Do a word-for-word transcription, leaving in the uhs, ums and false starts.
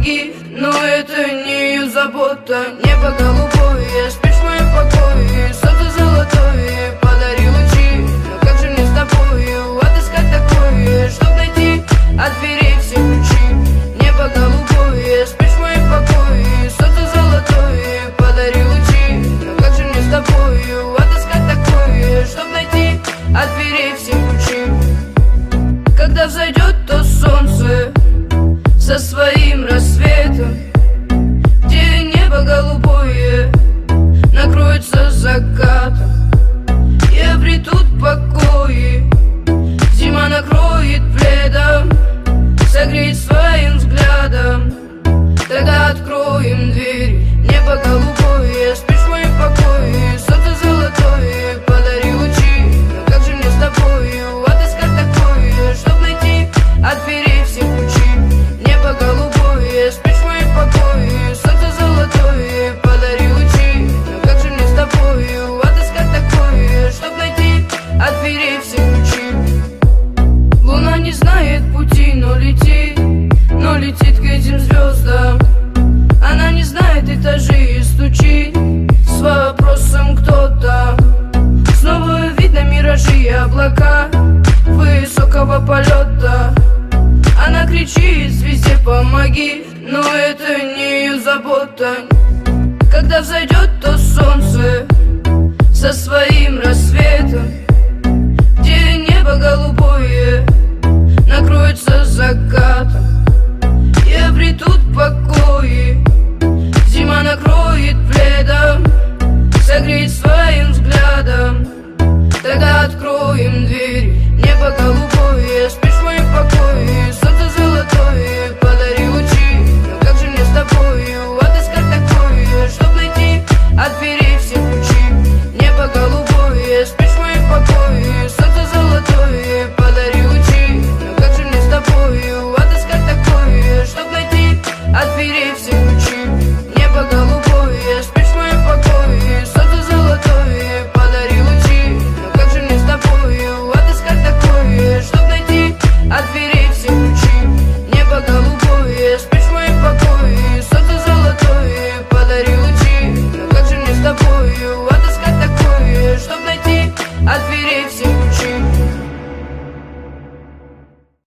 помоги. Но это не ее забота. Небо голубое, спишь в моем покое. Солнце золотое, подари лучи. Но как же мне с тобою отыскать такое, чтоб найти от дверей все ключи? Небо голубое, спишь в моем покое. Солнце золотое, подари лучи. Но как же мне с тобою отыскать такое, чтоб найти от дверей все ключи? Когда взойдет то солнце со своим рассветом, где небо голубое накроется закатом, и обретут покои, зима накроет пледом, согреет своим взглядом. Тогда откроем дверь. Небо голубое, спишь в моем покое. Солнце золотое, подари лучи. Но как же мне с тобою отыскать такое, чтоб найти от дверей все ключи? Небо голубое, спишь в моем покое. Солнце золотое, подари лучи. Но как же мне с тобою отыскать такое, чтоб найти от дверей все ключи? Луна не знает пути, но летит, но летит к этим звездам. Она не знает этажей и стучит с вопросом кто там. Снова видно миражи и облака высокого полета. Она кричит звезде помоги, но это не ее забота. Когда взойдет то солнце со своим рассветом, где небо голубое накроется закатом, и обретут покои, зима накроет пледом, согреет своим взглядом. Тогда откроем дверь. Небо голубое, спишь в моем покое. Солнце золотое, подари лучи. Но как же мне с тобою отыскать такое, чтоб найти от дверей все ключи? Небо голубое, спишь в моем покое. Солнце золотое, подари лучи. Но как же мне с тобою отыскать такое, чтоб найти от дверей все ключи? Небо голубое, спишь в моем покое. Солнце золотое, подари лучи. Но как же мне с тобою отыскать такое, чтоб найти от дверей все ключи? Небо голубое, спишь в моем покое. Солнце золотое, подари лучи. Но как же мне с тобою отыскать такое, чтоб найти от дверей все ключи?